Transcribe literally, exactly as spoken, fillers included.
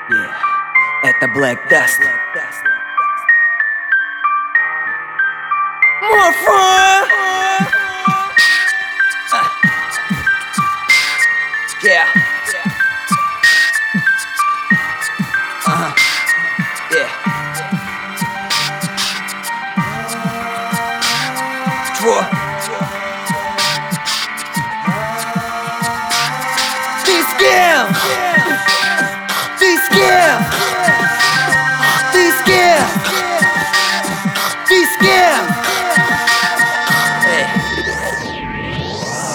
Yeah, это Black Dust. More fun! Uh, yeah. Uh-huh. Yeah. Draw.